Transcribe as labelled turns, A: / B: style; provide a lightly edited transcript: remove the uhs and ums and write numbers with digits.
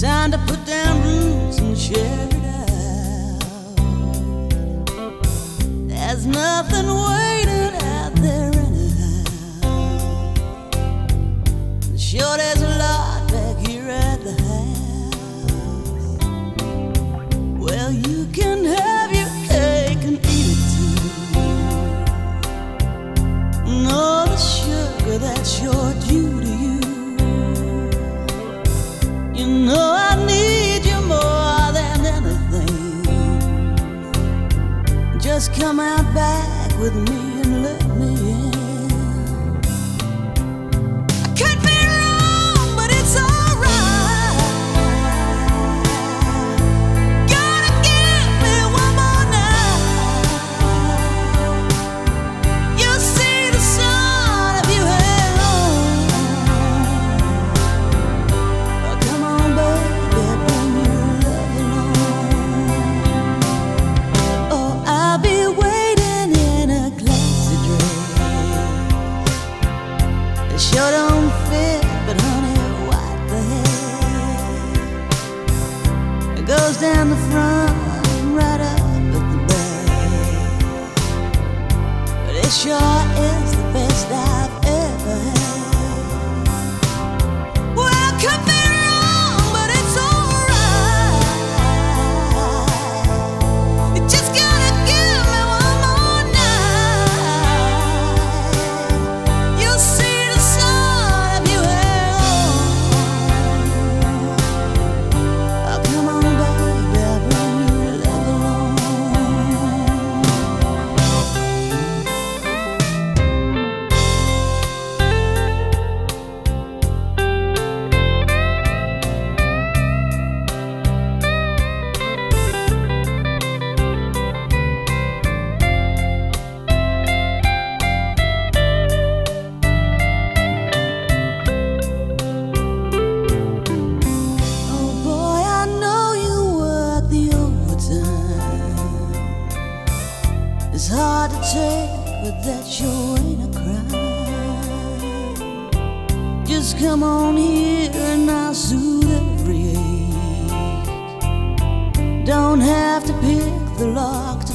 A: time to put down roots and share it out. There's nothing waiting out there anyhow. Sure, there's a lot back here at the house. Well, you can have your cake and eat it too. No, the sugar that's your due to you. You know I need you more than anything. Just come out back with me and let me in. I could be wrong, but it's alright. Gotta give me one more night. You'll see the sun if you hang on. Come on, baby, bring your love along. Oh, I'll be waiting in a classy dress. It sure don't fit, but honey, what the heck? It goes down the front, right up at the back. But it sure is the best I've ever had. Well, could be wrong, but it's alright. You just gotta give me one more night. You'll see the sun if you hang on. Oh, come on, baby, bring your love along. Oh boy, I know you work the overtime. It's hard to take, but that sure ain't a crime. Just come on here and I'll soothe every ache. Don't have to pick the lock